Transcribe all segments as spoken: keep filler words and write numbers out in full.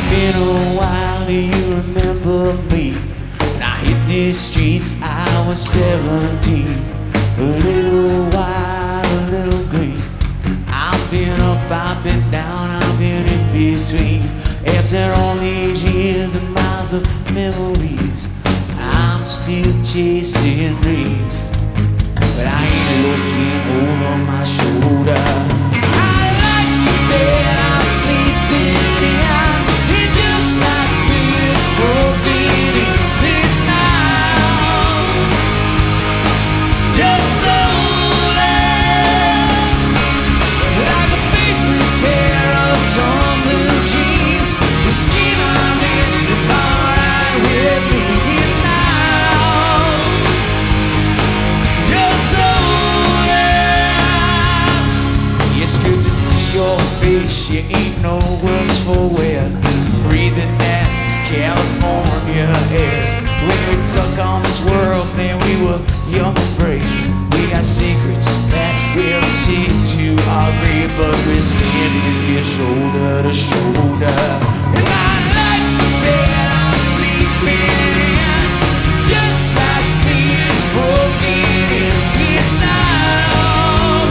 been a while, do you remember me? When I hit these streets, I was seventeen. A little wild, a little green. I've been up, I've been down, I've been in between. After all these years and miles of memories, I'm still chasing dreams, but I ain't looking over my shoulder. I like the bed I'm sleeping in. It's just like this broken in this now. Just slowly, like a favorite pair of torn blue jeans. The skin I'm in is alright with me. It's now. Just slowly. It's good to see your face. You ain't no worse for wear. Breathing that California air. When we took on this world, man, we were young and brave. We got secrets that we'll take to our grave, but we're standing here shoulder to shoulder. And I like the bed I'm sleeping in, just like this broken in this now.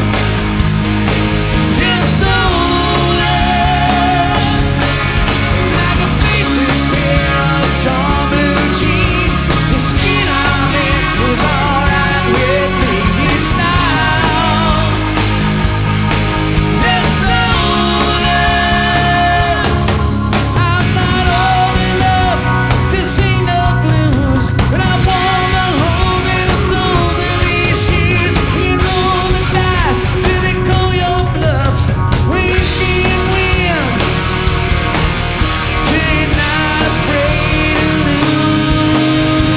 Just slowly, like a favorite pair of torn blue jeans. The skin I'm in was alright with me. It's now. Just slowly. I'm not old enough to sing the blues, but I wanna hold and soul of these shoes. You roll the dice till they call your bluff. When you can win, till you're not afraid to lose.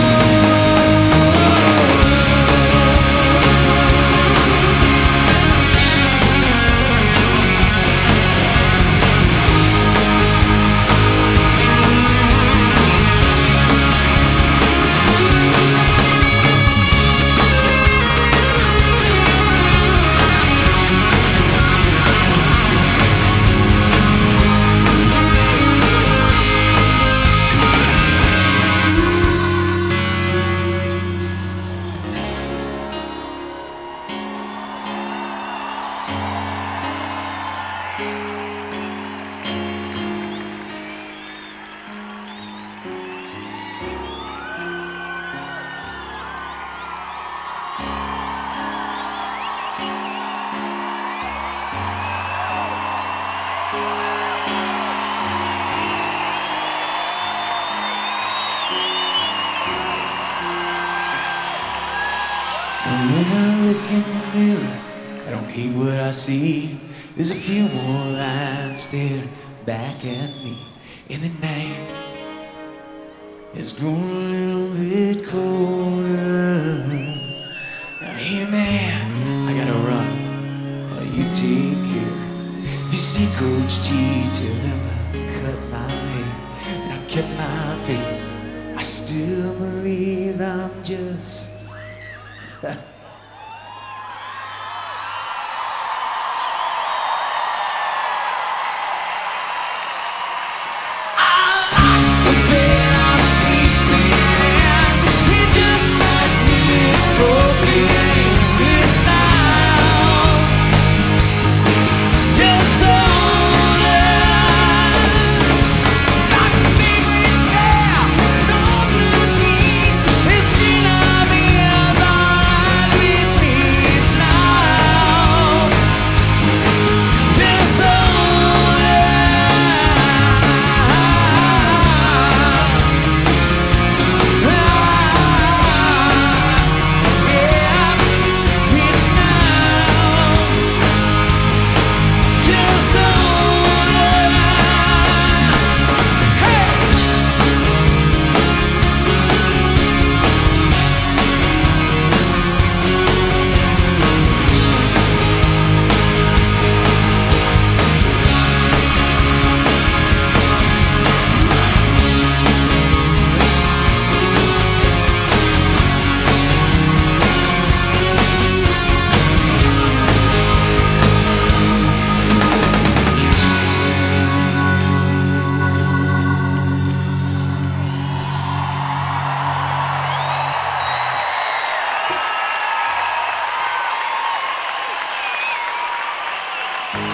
And when I look in the mirror, I don't hate what I see. There's a few more lines staring back at me. And the night has grown a little bit colder. Now hey man, I gotta run while you take care. If you see Coach G, tell him I cut my hair and I kept my faith. I still believe I'm just